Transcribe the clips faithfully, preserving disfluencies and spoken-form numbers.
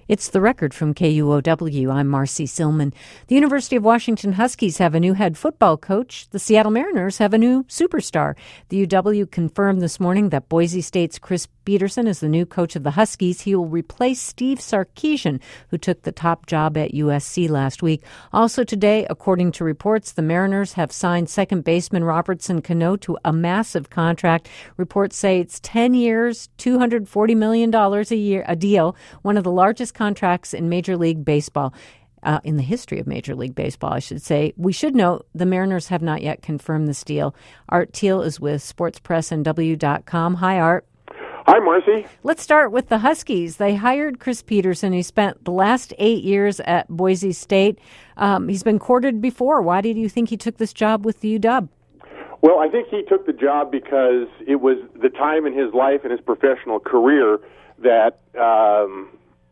It's The Record from K U O W. I'm Marcy Silman. The University of Washington Huskies have a new head football coach. The Seattle Mariners have a new superstar. The U W confirmed this morning that Boise State's Chris Petersen is the new coach of the Huskies. He will replace Steve Sarkisian, who took the top job at U S C last week. Also today, according to reports, the Mariners have signed second baseman Robertson Cano to a massive contract. Reports say it's ten years, two hundred forty million dollars a year, a deal, one of the largest contracts in Major League Baseball, uh, in the history of Major League Baseball, I should say. We should note the Mariners have not yet confirmed this deal. Art Thiel is with sports press n w dot com. Hi, Art. Hi, Marcy. Let's start with the Huskies. They hired Chris Petersen. He spent the last eight years at Boise State. Um, he's been courted before. Why did you think he took this job with the U W? Well, I think he took the job because it was the time in his life and his professional career that um,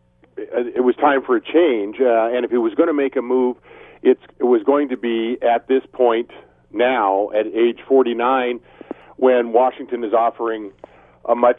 it was time for a change. Uh, and if he was going to make a move, it's, it was going to be at this point now, at age forty-nine, when Washington is offering a much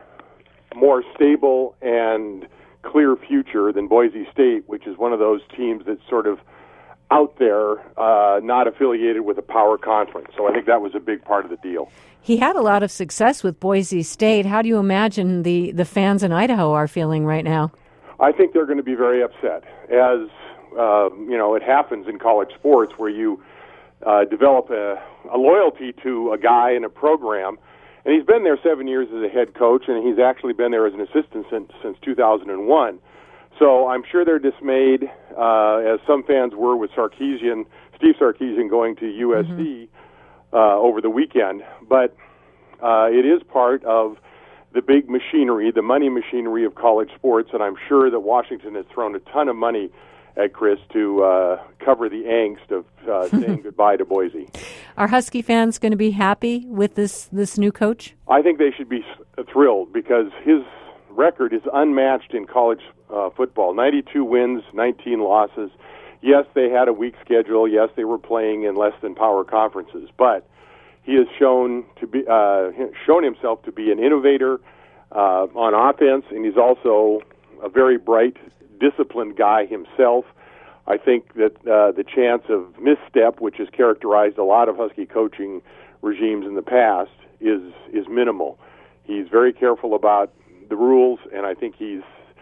more stable and clear future than Boise State, which is one of those teams that's sort of out there, uh, not affiliated with a power conference. So I think that was a big part of the deal. He had a lot of success with Boise State. How do you imagine the, the fans in Idaho are feeling right now? I think they're going to be very upset, as uh, you know, it happens in college sports where you uh, develop a, a loyalty to a guy in a program. And he's been there seven years as a head coach, and he's actually been there as an assistant since, since two thousand one. So I'm sure they're dismayed, uh, as some fans were with Sarkisian, Steve Sarkisian going to U S C mm-hmm. uh, over the weekend. But uh, it is part of the big machinery, the money machinery of college sports, and I'm sure that Washington has thrown a ton of money at Chris to uh, cover the angst of uh, saying goodbye to Boise. Are Husky fans going to be happy with this, this new coach? I think they should be thrilled because his record is unmatched in college uh, football. ninety-two wins, nineteen losses. Yes, they had a weak schedule. Yes, they were playing in less than power conferences, but he has shown to be uh, shown himself to be an innovator uh, on offense, and he's also a very bright, disciplined guy himself. I think that uh, the chance of misstep, which has characterized a lot of Husky coaching regimes in the past, is is minimal. He's very careful about the rules, and I think he's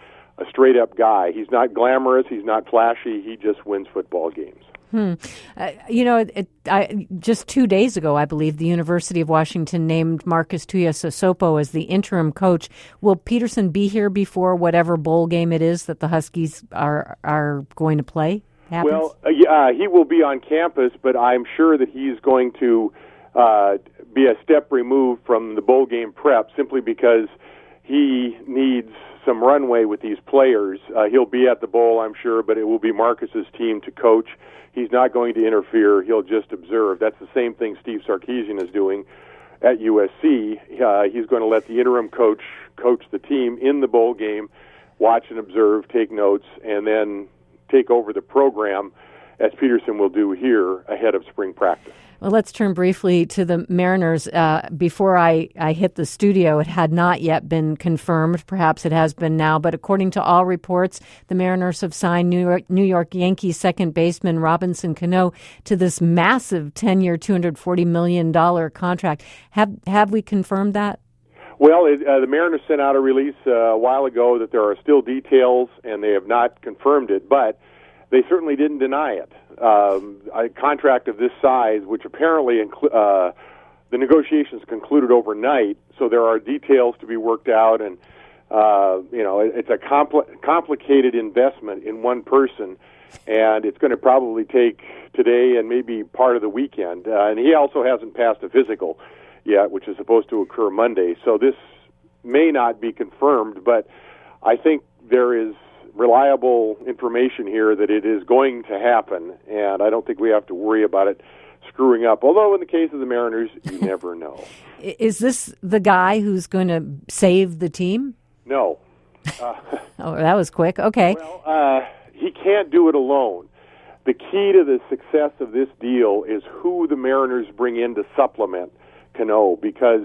a straight-up guy. He's not glamorous. He's not flashy. He just wins football games. Hmm. Uh, you know, it, I, just two days ago, I believe, the University of Washington named Marcus Tuiasosopo as the interim coach. Will Petersen be here before whatever bowl game it is that the Huskies are are going to play happens? Well, uh, yeah, he will be on campus, but I'm sure that he's going to uh, be a step removed from the bowl game prep simply because he needs some runway with these players. Uh, he'll be at the bowl, I'm sure, but it will be Marcus's team to coach. He's not going to interfere. He'll just observe. That's the same thing Steve Sarkisian is doing at U S C. Uh, he's going to let the interim coach coach the team in the bowl game, watch and observe, take notes, and then take over the program, as Petersen will do here ahead of spring practice. Well, let's turn briefly to the Mariners. Uh, before I, I hit the studio, it had not yet been confirmed. Perhaps it has been now. But according to all reports, the Mariners have signed New York, New York Yankees second baseman Robinson Cano to this massive ten-year, two hundred forty million dollars contract. Have have we confirmed that? Well, it, uh, the Mariners sent out a release uh, a while ago that there are still details, and they have not confirmed it. But they certainly didn't deny it. Um, a contract of this size, which apparently inclu- uh, the negotiations concluded overnight, so there are details to be worked out, and uh, you know it, it's a compl- complicated investment in one person, and it's going to probably take today and maybe part of the weekend. Uh, and he also hasn't passed a physical yet, which is supposed to occur Monday. So this may not be confirmed, but I think there is reliable information here that it is going to happen, and I don't think we have to worry about it screwing up. Although in the case of the Mariners, you never know. Is this the guy who's going to save the team? No. Uh, oh, that was quick. Okay. Well, uh, he can't do it alone. The key to the success of this deal is who the Mariners bring in to supplement Cano, because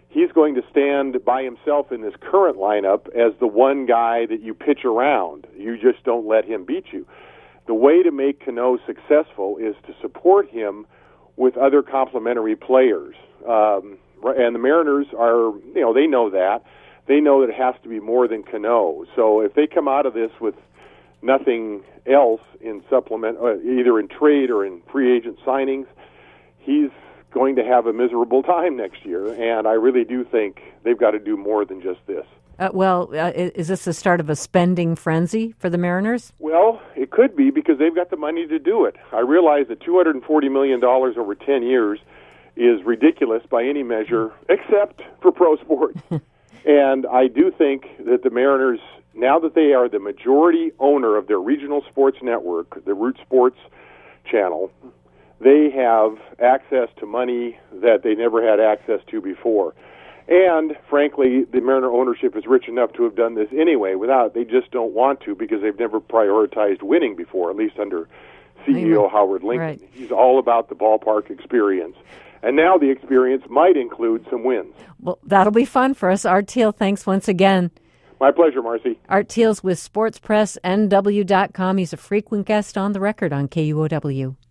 he's going to stand by himself in this current lineup as the one guy that you pitch around. You just don't let him beat you. The way to make Cano successful is to support him with other complementary players. Um, and the Mariners are, you know, they know that. They know that it has to be more than Cano. So if they come out of this with nothing else in supplement, uh, either in trade or in free agent signings, he's going to have a miserable time next year. And I really do think they've got to do more than just this. Uh, well, uh, is this the start of a spending frenzy for the Mariners? Well, it could be because they've got the money to do it. I realize that two hundred forty million dollars over ten years is ridiculous by any measure, except for pro sports. And I do think that the Mariners, now that they are the majority owner of their regional sports network, the Root Sports channel, they have access to money that they never had access to before. And, frankly, the Mariner ownership is rich enough to have done this anyway without. They just don't want to because they've never prioritized winning before, at least under C E O Howard Lincoln. Right. He's all about the ballpark experience. And now the experience might include some wins. Well, that'll be fun for us. Art Thiel, thanks once again. My pleasure, Marcy. Art Thiel's with Sports Press N W dot com. He's a frequent guest on the record on K U O W.